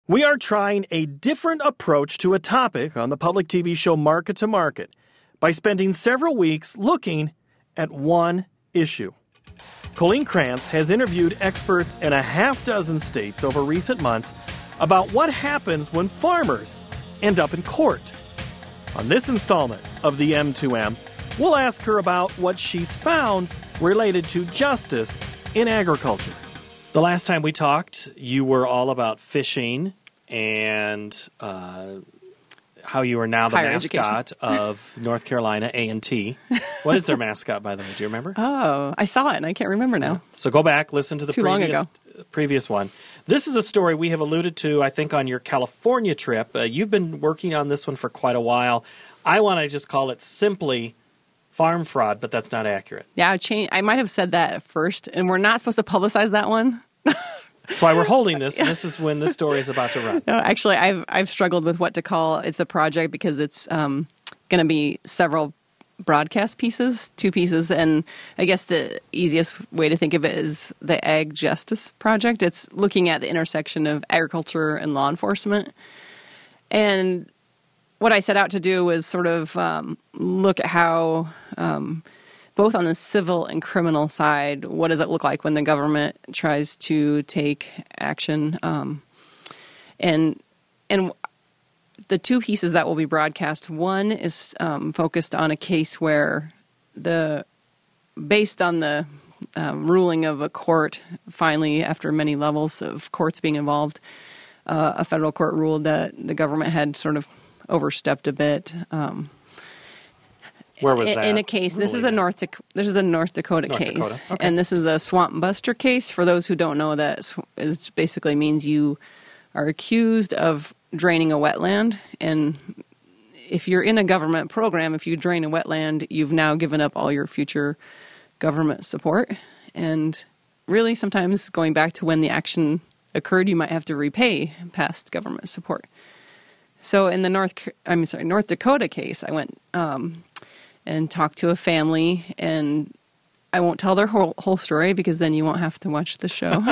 We are trying a different approach to a topic on the public TV show Market to Market by spending several weeks looking at one issue. Colleen Krantz has interviewed experts in a half dozen states over recent months about what happens when farmers end up in court. On this installment of the M2M, we'll ask her about what she's found related to justice in agriculture. The last time we talked, you were all about fishing and how you are now the Higher mascot of North Carolina A&T. What is their mascot, by the way? Do you remember? Oh, I saw it, and I can't remember now. So go back, listen to the Too long ago. previous one. This is a story we have alluded to, I think, on your California trip. You've been working on this one for quite a while. I want to just call it simply farm fraud, but that's not accurate. Yeah, I might have said that at first, and we're not supposed to publicize that one. That's why we're holding this, and this is when this story is about to run. No, actually, I've struggled with what to call. It's a project because it's going to be several broadcast pieces, 2 pieces, and I guess the easiest way to think of it is the Ag Justice Project. It's looking at the intersection of agriculture and law enforcement. And what I set out to do was sort of look at how, both on the civil and criminal side, what does it look like when the government tries to take action? And the 2 pieces that will be broadcast, one is focused on a case where based on the ruling of a court, finally, after many levels of courts being involved, a federal court ruled that the government had sort of overstepped a bit. Where was that? In a case, this is a North Dakota case, Okay. And this is a swamp buster case. For those who don't know, that is basically means you are accused of draining a wetland, and if you're in a government program, if you drain a wetland, you've now given up all your future government support, and really sometimes going back to when the action occurred, you might have to repay past government support. So in the North Dakota case, I went and talked to a family, and I won't tell their whole story because then you won't have to watch the show.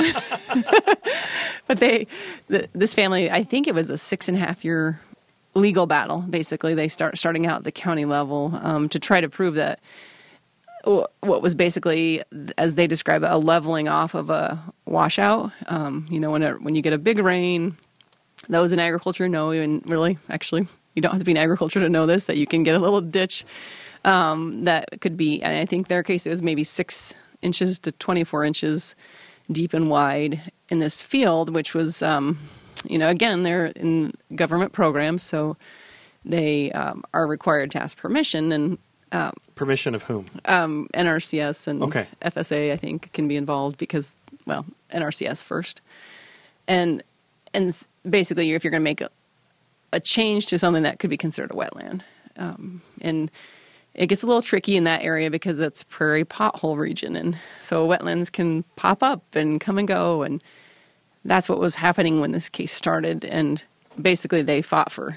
But this family, I think it was a 6.5-year legal battle. Basically, they starting out at the county level to try to prove that what was basically, as they describe it, a leveling off of a washout. When you get a big rain, those in agriculture know, and really, actually, you don't have to be in agriculture to know this, that you can get a little ditch that could be, and I think their case it was maybe 6 inches to 24 inches deep and wide in this field, which was, again, they're in government programs, so they are required to ask permission. And permission of whom? NRCS and Okay. FSA, I think, can be involved because, well, NRCS first. And basically, if you're going to make a change to something that could be considered a wetland. And it gets a little tricky in that area because it's prairie pothole region. And so wetlands can pop up and come and go. And that's what was happening when this case started. And basically they fought for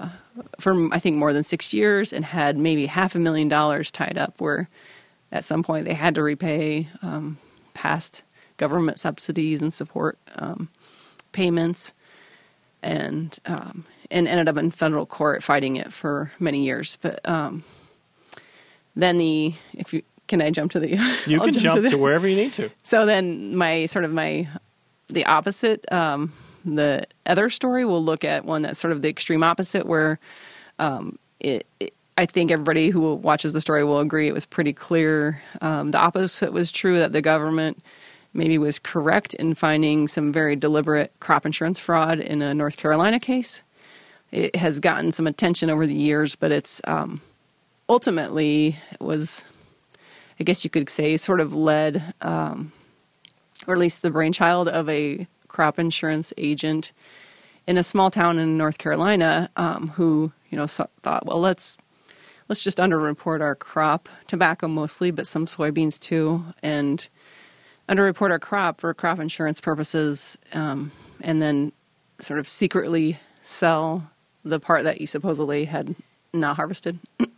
I think, more than 6 years and had maybe $500,000 tied up where at some point they had to repay past government subsidies and support payments. And ended up in federal court fighting it for many years. But then can I jump to the? You can jump to wherever you need to. So then the opposite, the other story will look at one that's sort of the extreme opposite, where I think everybody who watches the story will agree it was pretty clear. The opposite was true, that the government maybe was correct in finding some very deliberate crop insurance fraud in a North Carolina case. It has gotten some attention over the years, but it's ultimately was, I guess you could say, sort of led, or at least the brainchild of a crop insurance agent in a small town in North Carolina who, thought, well, let's just underreport our crop, tobacco mostly, but some soybeans too, and underreport our crop for crop insurance purposes, and then sort of secretly sell the part that you supposedly had not harvested.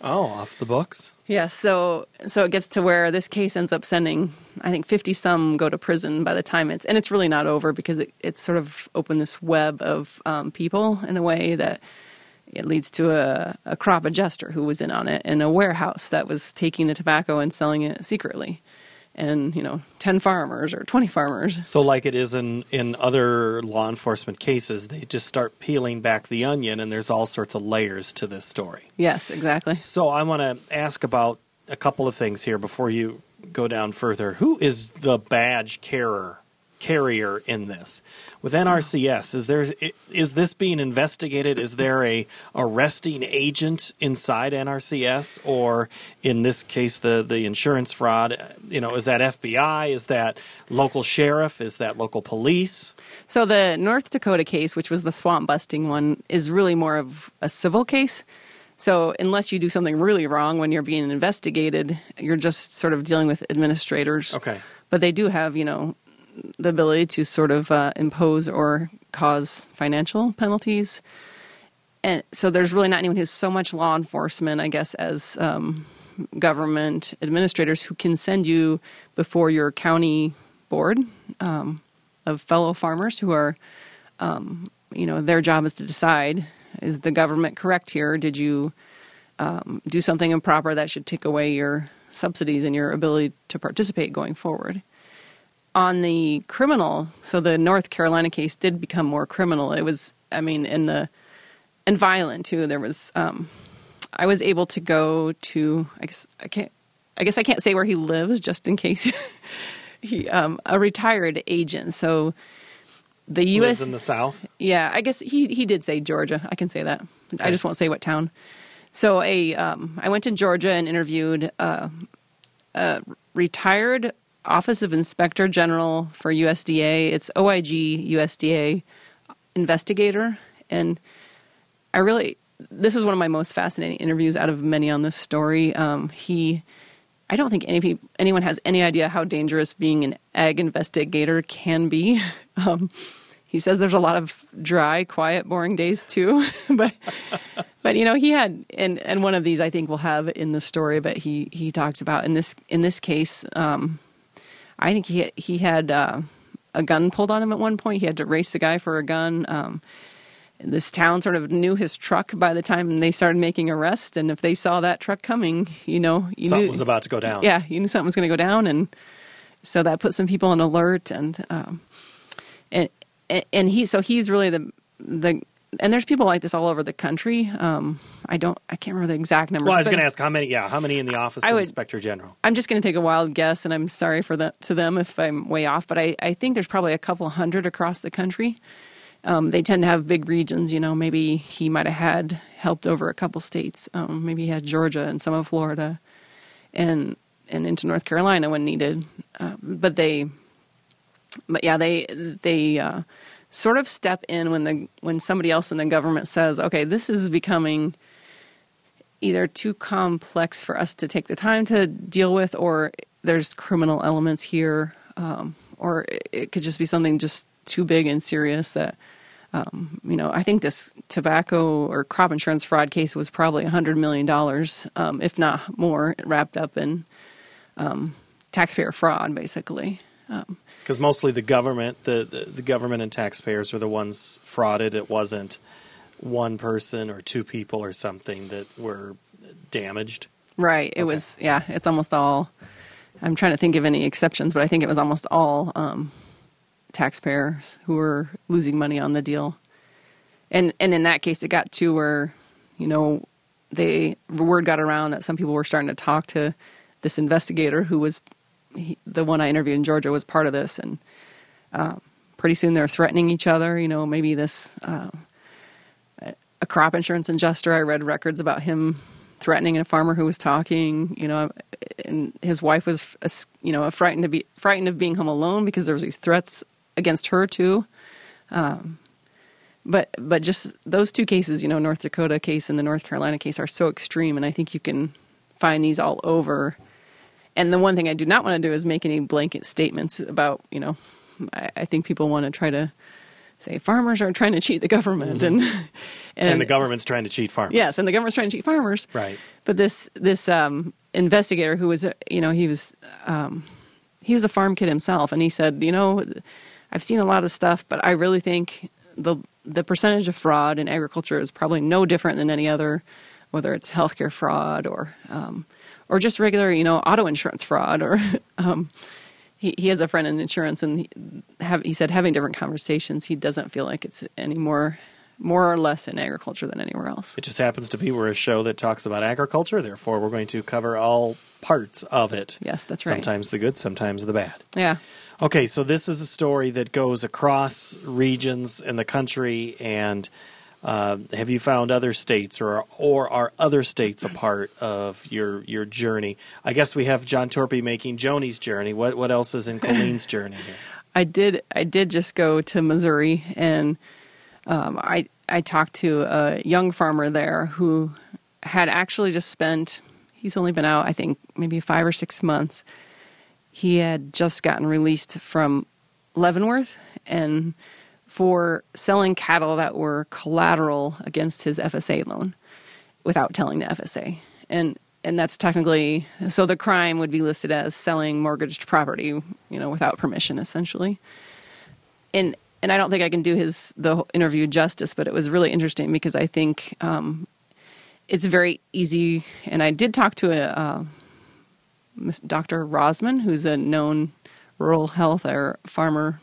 Oh, off the books? Yeah, so it gets to where this case ends up sending, I think 50-some go to prison by the time it's really not over, because it's sort of opened this web of people in a way that it leads to a crop adjuster who was in on it, in a warehouse that was taking the tobacco and selling it secretly. And, 10 farmers or 20 farmers. So like it is in other law enforcement cases, they just start peeling back the onion, and there's all sorts of layers to this story. Yes, exactly. So I want to ask about a couple of things here before you go down further. Who is the badge carrier in this? With NRCS, is this being investigated? Is there a arresting agent inside NRCS, or in this case the insurance fraud? Is that FBI? Is that local sheriff? Is that local police? So the North Dakota case, which was the swamp busting one, is really more of a civil case. So unless you do something really wrong when you're being investigated, you're just sort of dealing with administrators. Okay. But they do have, the ability to sort of impose or cause financial penalties. And so there's really not anyone who's so much law enforcement, I guess, as government administrators who can send you before your county board of fellow farmers who are, their job is to decide, is the government correct here? Did you do something improper that should take away your subsidies and your ability to participate going forward? On the criminal, so the North Carolina case did become more criminal. It was, and violent too. There was, I was able to go to, I guess I can't say where he lives just in case. A retired agent. So the U.S. lives in the South. Yeah, I guess he did say Georgia. I can say that. Okay. I just won't say what town. So I went to Georgia and interviewed a retired Office of Inspector General for USDA. It's OIG USDA investigator. And this was one of my most fascinating interviews out of many on this story. I don't think anyone has any idea how dangerous being an ag investigator can be. He says there's a lot of dry, quiet, boring days too. but he had, and one of these I think we'll have in the story, but he talks about in this case, I think he had a gun pulled on him at one point. He had to race a guy for a gun. This town sort of knew his truck by the time they started making arrests, and if they saw that truck coming, you something was about to go down. Yeah, you knew something was going to go down, and so that put some people on alert. And he's really the and there's people like this all over the country. I can't remember the exact numbers. Well, I was going to ask how many in the Office of Inspector General? I'm just going to take a wild guess, and I'm sorry to them if I'm way off, but I think there's probably a couple hundred across the country. They tend to have big regions, maybe he might have helped over a couple states. Maybe he had Georgia and some of Florida and into North Carolina when needed. But they sort of step in when somebody else in the government says, okay, this is becoming either too complex for us to take the time to deal with, or there's criminal elements here, or it could just be something just too big and serious that, I think this tobacco or crop insurance fraud case was probably $100 million, if not more, wrapped up in taxpayer fraud, basically. Because mostly the government, the government and taxpayers were the ones frauded. It wasn't one person or two people or something that were damaged. Right. It was, it's almost all, I'm trying to think of any exceptions, but I think it was almost all taxpayers who were losing money on the deal. And in that case, it got to where, the word got around that some people were starting to talk to this investigator who was, the one I interviewed in Georgia was part of this. And pretty soon they're threatening each other, maybe this, a crop insurance adjuster, I read records about him threatening a farmer who was talking, and his wife was, frightened of being home alone because there was these threats against her too. But just those two cases, North Dakota case and the North Carolina case are so extreme, and I think you can find these all over. And the one thing I do not want to do is make any blanket statements about, I think people want to try to say farmers are trying to cheat the government, and the government's trying to cheat farmers. Yes, and the government's trying to cheat farmers. Right. But this investigator who was, he was a farm kid himself, and he said, I've seen a lot of stuff, but I really think the percentage of fraud in agriculture is probably no different than any other, whether it's healthcare fraud or just regular, auto insurance fraud. Or he has a friend in insurance, and he said having different conversations, he doesn't feel like it's any more or less in agriculture than anywhere else. It just happens to be we're a show that talks about agriculture, therefore we're going to cover all parts of it. Yes, that's right. Sometimes the good, sometimes the bad. Yeah. Okay, so this is a story that goes across regions in the country, and have you found other states or are other states a part of your journey? I guess we have John Torpy making Joni's journey. What else is in Colleen's journey here? I did just go to Missouri, and I talked to a young farmer there who had actually just spent, he's only been out, I think, maybe 5 or 6 months. He had just gotten released from Leavenworth and for selling cattle that were collateral against his FSA loan without telling the FSA. And that's technically, so the crime would be listed as selling mortgaged property, without permission, essentially. And I don't think I can do the interview justice, but it was really interesting because I think it's very easy. And I did talk to Dr. Rosman, who's a known rural health or farmer,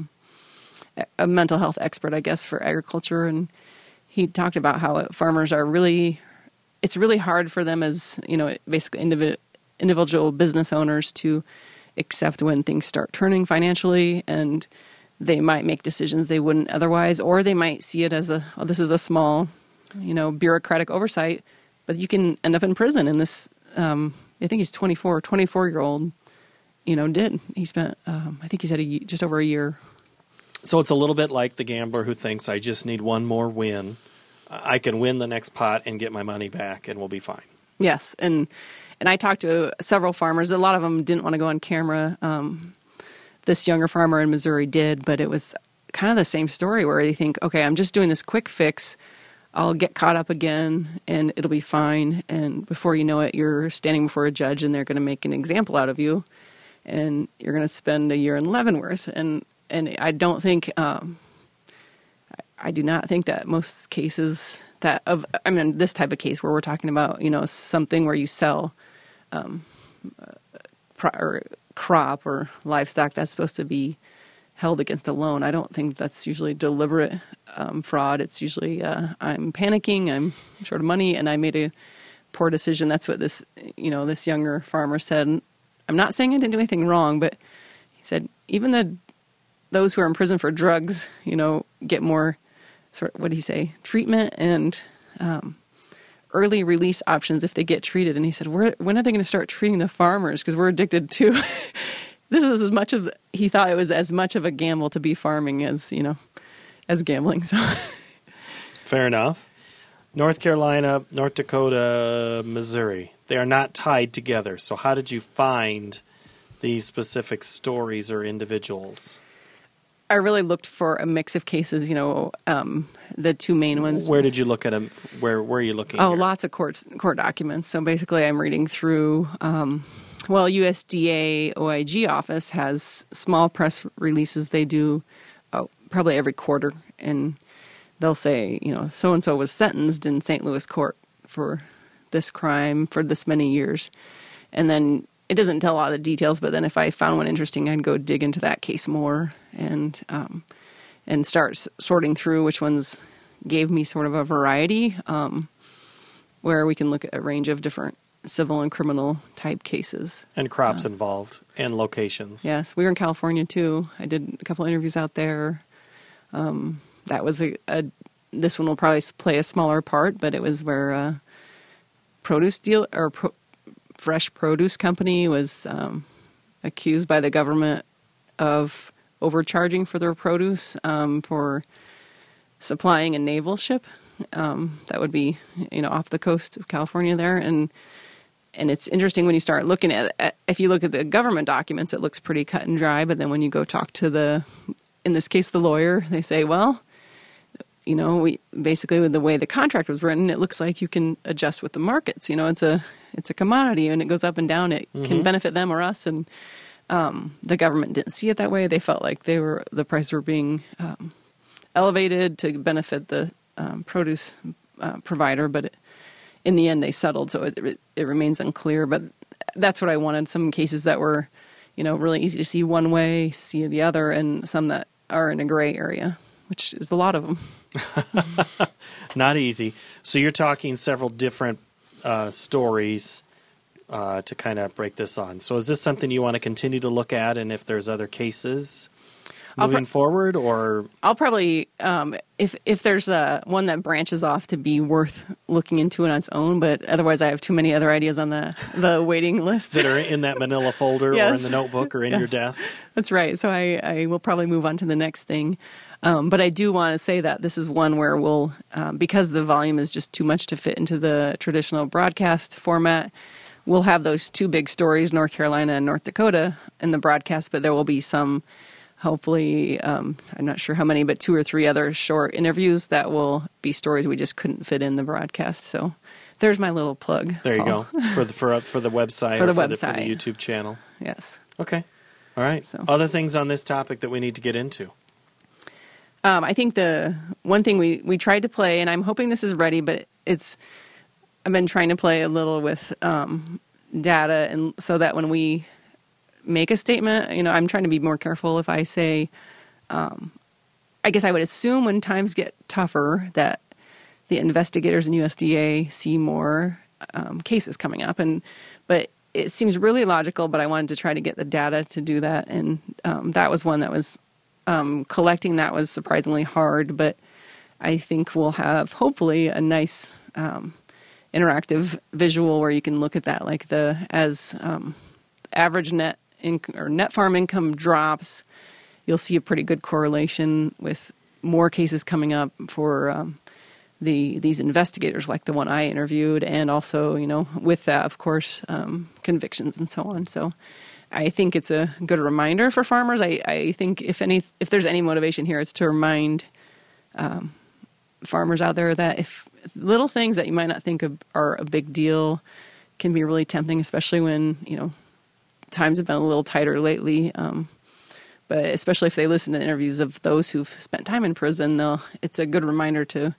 a mental health expert, I guess, for agriculture. And he talked about how farmers are it's really hard for them as, basically individual business owners to accept when things start turning financially, and they might make decisions they wouldn't otherwise, or they might see it as this is a small, bureaucratic oversight, but you can end up in prison. And this, I think he's 24-year-old, did. He spent, I think he said just over a year. So it's a little bit like the gambler who thinks, I just need one more win. I can win the next pot and get my money back and we'll be fine. Yes. And I talked to several farmers. A lot of them didn't want to go on camera. This younger farmer in Missouri did, but it was kind of the same story where they think, okay, I'm just doing this quick fix. I'll get caught up again and it'll be fine. And before you know it, you're standing before a judge and they're going to make an example out of you. And you're going to spend a year in Leavenworth. And I don't think, I do not think that most cases this type of case where we're talking about, something where you sell crop or livestock that's supposed to be held against a loan. I don't think that's usually deliberate fraud. It's usually I'm panicking, I'm short of money, and I made a poor decision. That's what this younger farmer said. I'm not saying I didn't do anything wrong, but he said even those who are in prison for drugs, get more what did he say, treatment and early release options if they get treated. And he said, when are they going to start treating the farmers? Because we're addicted to this is he thought it was as much of a gamble to be farming as gambling. So fair enough. North Carolina, North Dakota, Missouri, they are not tied together. So how did you find these specific stories or individuals? I really looked for a mix of cases, the two main ones. Where did you look at them? Where are you looking? Oh, here? Lots of court documents. So basically I'm reading through, USDA OIG office has small press releases they do probably every quarter. And they'll say, so-and-so was sentenced in St. Louis court for this crime for this many years. And then it doesn't tell a lot of the details, but then if I found one interesting, I'd go dig into that case more and start sorting through which ones gave me sort of a variety, where we can look at a range of different civil and criminal type cases. And crops involved and locations. Yes, we were in California too. I did a couple interviews out there. That was this one will probably play a smaller part, but it was where fresh produce company was accused by the government of overcharging for their produce for supplying a naval ship that would be off the coast of California there. And it's interesting when you start looking at if you look at the government documents, it looks pretty cut and dry, but then when you go talk to the in this case, the lawyer, they say, well, we basically with the way the contract was written, it looks like you can adjust with the markets. It's a commodity and it goes up and down. It can benefit them or us. And the government didn't see it that way. They felt like the prices were being elevated to benefit the produce provider, but in the end they settled. So it remains unclear. But that's what I wanted. Some cases that were, really easy to see one way, see the other, and some that are in a gray area, which is a lot of them. Not easy. So you're talking several different stories to kind of break this on. So is this something you want to continue to look at, and if there's other cases moving forward, or I'll probably if there's one that branches off to be worth looking into on its own, but otherwise I have too many other ideas on the waiting list that are in that manila folder yes. or in the notebook or in your desk. That's right. So I will probably move on to the next thing. But I do want to say that this is one where we'll, because the volume is just too much to fit into the traditional broadcast format, we'll have those two big stories, North Carolina and North Dakota, in the broadcast, but there will be some, hopefully, I'm not sure how many, but 2 or 3 other short interviews that will be stories we just couldn't fit in the broadcast. So there's my little plug. There you go. For the website for the website. For the YouTube channel. Yes. Okay. All right. So. Other things on this topic that we need to get into? I think the one thing we tried to play, and I'm hoping this is ready, but I've been trying to play a little with data, and so that when we make a statement, I'm trying to be more careful if I say, I guess I would assume when times get tougher that the investigators in USDA see more cases coming up, but it seems really logical, but I wanted to try to get the data to do that, and that was one that was collecting that was surprisingly hard, but I think we'll have hopefully a nice interactive visual where you can look at that, like as average net farm income drops, you'll see a pretty good correlation with more cases coming up for these investigators, like the one I interviewed, and also with that, of course, convictions and so on. So I think it's a good reminder for farmers. I think if there's any motivation here, it's to remind farmers out there that if little things that you might not think of are a big deal can be really tempting, especially when times have been a little tighter lately. But especially if they listen to interviews of those who've spent time in prison, it's a good reminder to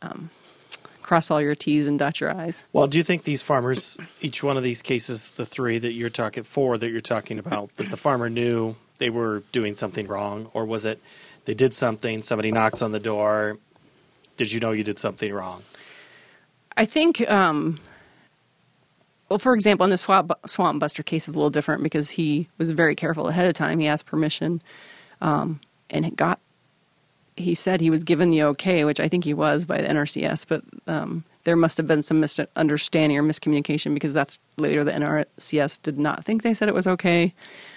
cross all your T's and dot your I's. Well, do you think these farmers, each one of these cases, the 3 that you're talking, 4 that you're talking about, that the farmer knew they were doing something wrong, or was it they did something, somebody knocks on the door, did you know you did something wrong? I think, for example, in the Swamp Buster case is a little different because he was very careful ahead of time. He asked permission, and he said he was given the okay, which I think he was by the NRCS, but there must have been some misunderstanding or miscommunication because that's later the NRCS did not think they said it was okay.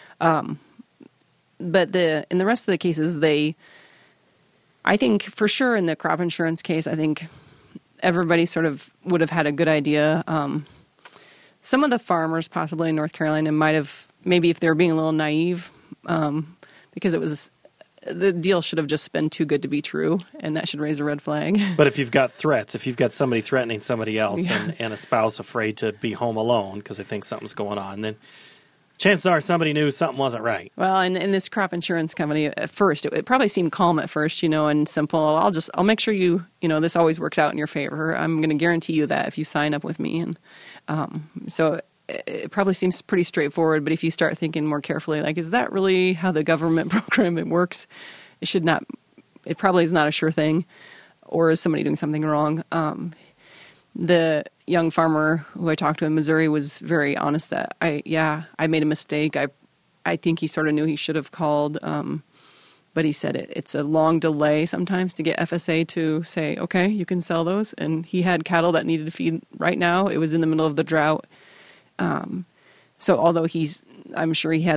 But in the rest of the cases, I think for sure in the crop insurance case, I think everybody sort of would have had a good idea. Some of the farmers possibly in North Carolina might have, maybe if they were being a little naive, because the deal should have just been too good to be true, and that should raise a red flag. But if you've got threats, if you've got somebody threatening somebody else and a spouse afraid to be home alone because they think something's going on, then chances are somebody knew something wasn't right. Well, and this crop insurance company, at first, it probably seemed calm at first, and simple. I'll make sure this always works out in your favor. I'm going to guarantee you that if you sign up with me. And so it probably seems pretty straightforward, but if you start thinking more carefully, like, is that really how the government program works? It probably is not a sure thing. Or is somebody doing something wrong? The young farmer who I talked to in Missouri was very honest that I made a mistake. I think he sort of knew he should have called, but he said it's a long delay sometimes to get FSA to say, okay, you can sell those. And he had cattle that needed to feed right now. It was in the middle of the drought. So although I'm sure he had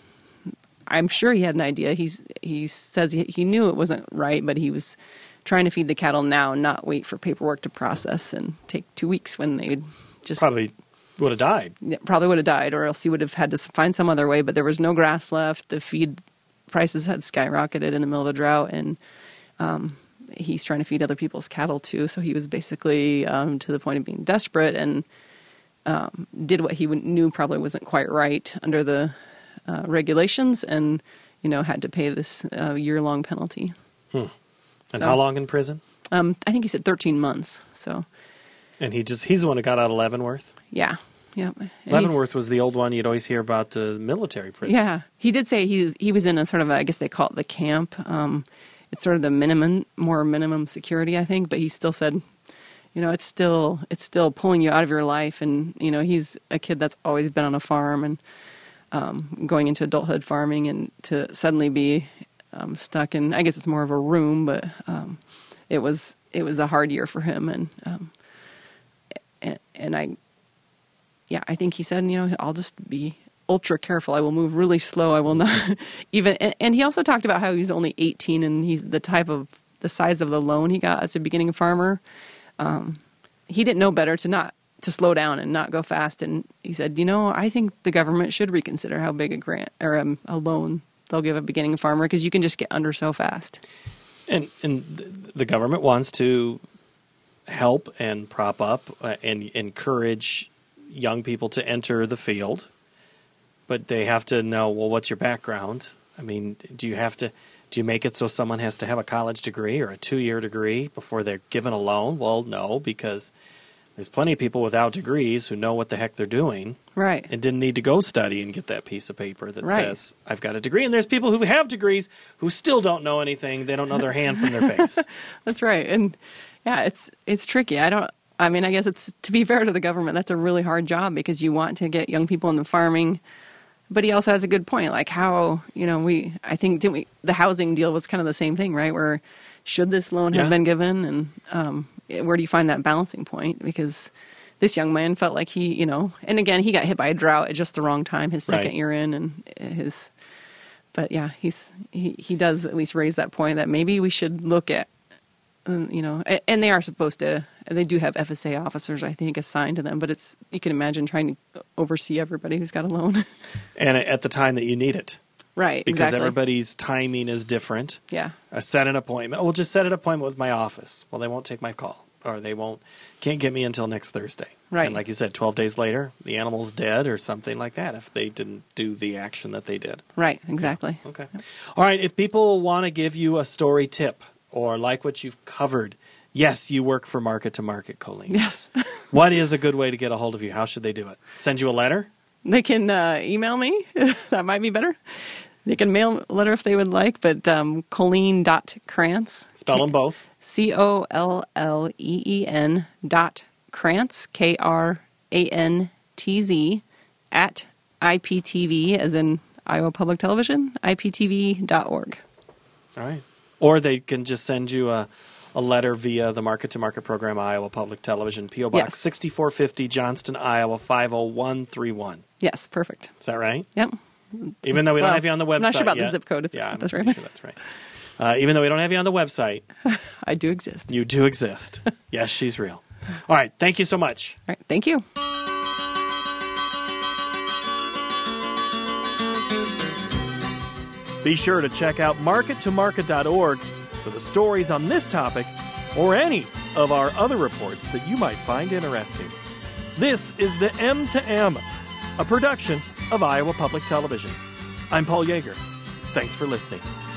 an idea. He says he knew it wasn't right, but he was trying to feed the cattle now, not wait for paperwork to process and take 2 weeks when they'd just probably would have died. Probably would have died, or else he would have had to find some other way. But there was no grass left. The feed prices had skyrocketed in the middle of the drought, and he's trying to feed other people's cattle too. So he was basically to the point of being desperate and did what he knew probably wasn't quite right under the regulations, and had to pay this year-long penalty. And how long in prison? I think he said 13 months. So, and he's the one who got out of Leavenworth. Yeah. Yep. Leavenworth was the old one you'd always hear about, the military prison. Yeah, he did say he was in a sort of I guess they call it the camp. It's sort of the more minimum security, I think. But he still said, it's still pulling you out of your life, and he's a kid that's always been on a farm and going into adulthood farming, and to suddenly be stuck in, I guess it's more of a room, but it was a hard year for him, and I think he said, I'll just be ultra careful. I will move really slow. I will not even. And he also talked about how he's only 18, and he's the size of the loan he got as a beginning farmer. He didn't know better to slow down and not go fast. And he said, I think the government should reconsider how big a grant or a loan they'll give a beginning farmer, because you can just get under so fast. And the government wants to help and prop up and encourage young people to enter the field, but they have to know, well, what's your background? I mean, do you make it so someone has to have a college degree or a 2-year degree before they're given a loan? Well, no, because there's plenty of people without degrees who know what the heck they're doing. Right. And didn't need to go study and get that piece of paper that says, I've got a degree. And there's people who have degrees who still don't know anything. They don't know their hand from their face. That's right. And yeah, it's tricky. I guess it's, to be fair to the government, that's a really hard job, because you want to get young people into farming. But he also has a good point, like how, I think, the housing deal was kind of the same thing, right? Where should this loan have been given? And where do you find that balancing point? Because this young man felt like he, and again, he got hit by a drought at just the wrong time, his second year in, and but yeah, he does at least raise that point that maybe we should look at, and they are supposed to, they do have FSA officers, I think, assigned to them, but you can imagine trying to oversee everybody who's got a loan. And at the time that you need it. Right, because exactly. everybody's timing is different. Yeah. Set an appointment. We'll just set an appointment with my office. Well, they won't take my call, or can't get me until next Thursday. Right. And like you said, 12 days later, the animal's dead or something like that if they didn't do the action that they did. Right, exactly. Okay. All right, if people want to give you a story tip or like what you've covered, yes, you work for Market to Market, Colleen. Yes. What is a good way to get a hold of you? How should they do it? Send you a letter? They can email me. That might be better. They can mail a letter if they would like, but Colleen.Krantz. Spell them both. COLLEEN .Krantz, KRANTZ, at IPTV, as in Iowa Public Television, IPTV.org. All right. Or they can just send you a letter via the Market to Market program, Iowa Public Television, P.O. Box 6450, Johnston, Iowa 50131. Yes, perfect. Is that right? Yep. Even though we don't have you on the website. I'm not sure about yet. the zip code. If that's right. Sure that's right. Even though we don't have you on the website. I do exist. You do exist. Yes, she's real. All right. Thank you so much. All right. Thank you. Be sure to check out markettomarket.org for the stories on this topic or any of our other reports that you might find interesting. This is the M to M, a production of Iowa Public Television. I'm Paul Yeager. Thanks for listening.